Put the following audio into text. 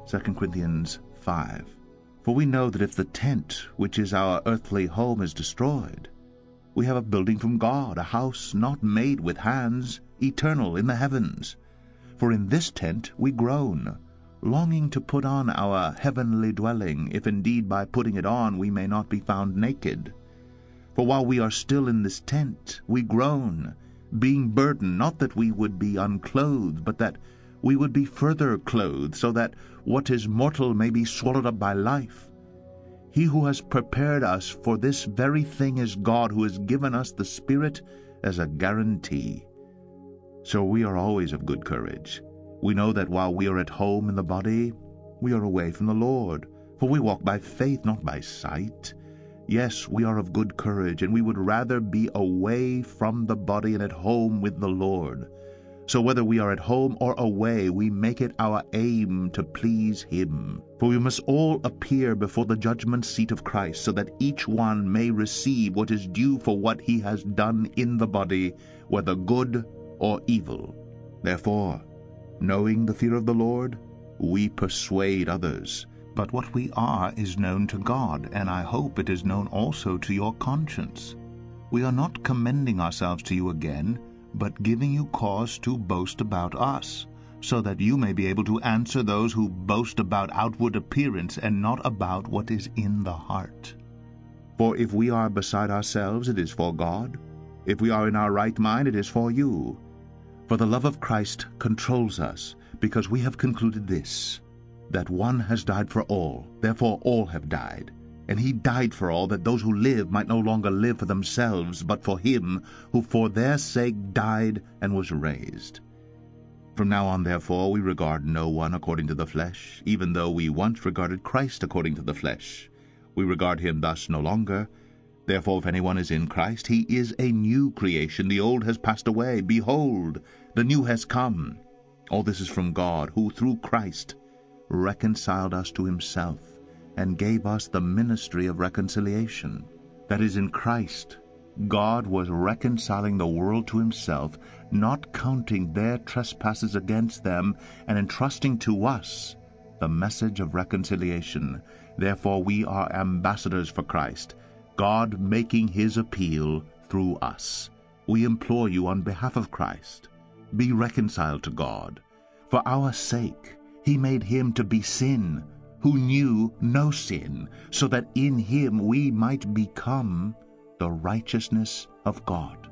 2 Corinthians 5. For we know that if the tent, which is our earthly home, is destroyed, we have a building from God, a house not made with hands, eternal in the heavens. For in this tent we groan, longing to put on our heavenly dwelling, if indeed by putting it on we may not be found naked. For while we are still in this tent, we groan, being burdened, not that we would be unclothed, but that we would be further clothed, so that what is mortal may be swallowed up by life. He who has prepared us for this very thing is God, who has given us the Spirit as a guarantee. So we are always of good courage. We know that while we are at home in the body, we are away from the Lord. For we walk by faith, not by sight. Yes, we are of good courage, and we would rather be away from the body and at home with the Lord. So whether we are at home or away, we make it our aim to please Him. For we must all appear before the judgment seat of Christ, so that each one may receive what is due for what he has done in the body, whether good or evil. Therefore, knowing the fear of the Lord, we persuade others. But what we are is known to God, and I hope it is known also to your conscience. We are not commending ourselves to you again, but giving you cause to boast about us, so that you may be able to answer those who boast about outward appearance and not about what is in the heart. For if we are beside ourselves, it is for God. If we are in our right mind, it is for you. For the love of Christ controls us, because we have concluded this, that one has died for all, therefore all have died. And he died for all, that those who live might no longer live for themselves, but for him who for their sake died and was raised. From now on, therefore, we regard no one according to the flesh, even though we once regarded Christ according to the flesh. We regard him thus no longer. Therefore, if anyone is in Christ, he is a new creation. The old has passed away. Behold, the new has come. All this is from God, who through Christ reconciled us to himself, and gave us the ministry of reconciliation. That is, in Christ, God was reconciling the world to himself, not counting their trespasses against them, and entrusting to us the message of reconciliation. Therefore we are ambassadors for Christ, God making his appeal through us. We implore you on behalf of Christ, be reconciled to God. For our sake he made him to be sin, who knew no sin, so that in him we might become the righteousness of God.